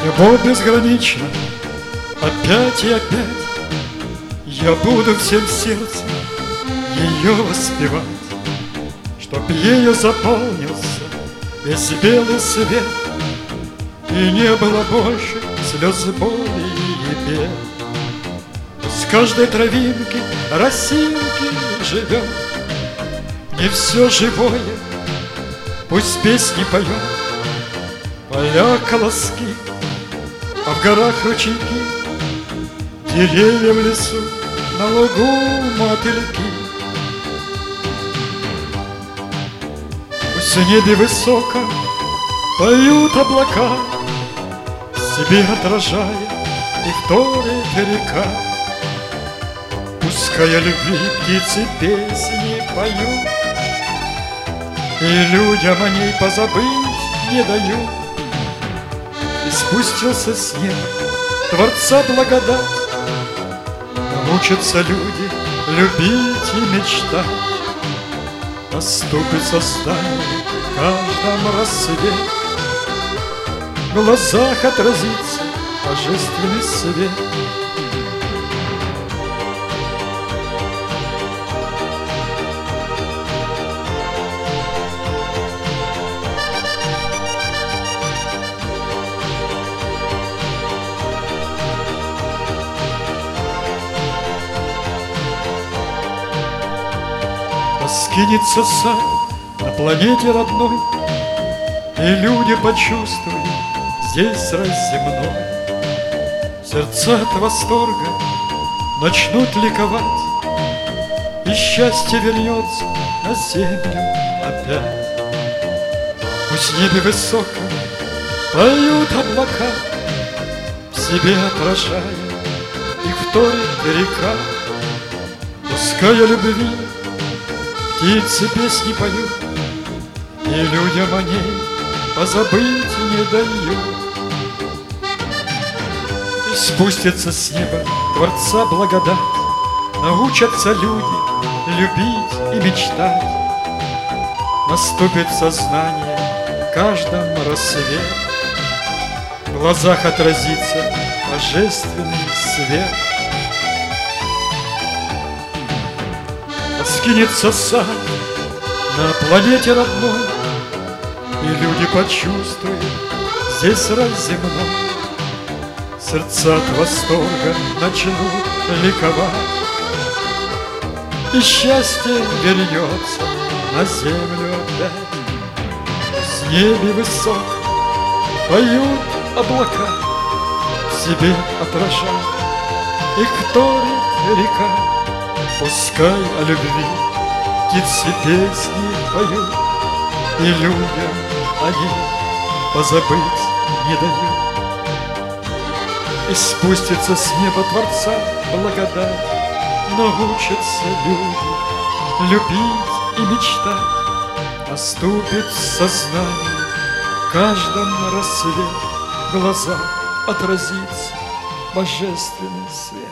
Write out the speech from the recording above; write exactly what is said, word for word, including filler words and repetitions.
Любовь безгранична, опять и опять я буду всем сердцем ее воспевать, чтоб ею заполнился весь белый свет, и не было больше слез боли и бед. Пусть в каждой травинке росинки живет не все живое, пусть песни поет, поля колоски, а в горах ручейки, деревья в лесу, на лугу мотыльки. Пусть в небе высоко поют облака, себе отражая и вторит река. Пускай о любви птицы песни поют, и людям о ней позабыть не дают. И спустился с неба Творца благодать, научатся люди любить и мечтать. Наступит сознание в каждом рассвете, в глазах отразится божественный свет. Раскинется сад на планете родной, и люди почувствуют здесь рай земной. Сердца от восторга начнут ликовать, и счастье вернется на землю опять. Пусть в небе высоко поют облака, в себе отражая их вторит река. Пускай о любви птицы песни поют, и людям о ней позабыть не дают. И спустится с неба Творца благодать, научатся люди любить и мечтать. Наступит сознание в каждом рассвете, в глазах отразится божественный свет. Раскинется сад на планете родной, и люди почувствуют здесь рай земной. Сердца от восторга начнут ликовать, и счастье вернется на землю опять. С небе высоко поют облака, в себе отражая их вторит река. Пускай о любви птицы песни поют, и людям о ней позабыть не дают. И спустится с неба Творца благодать, научатся люди любить и мечтать. Наступит сознание в каждом рассвете, в глазах отразится божественный свет.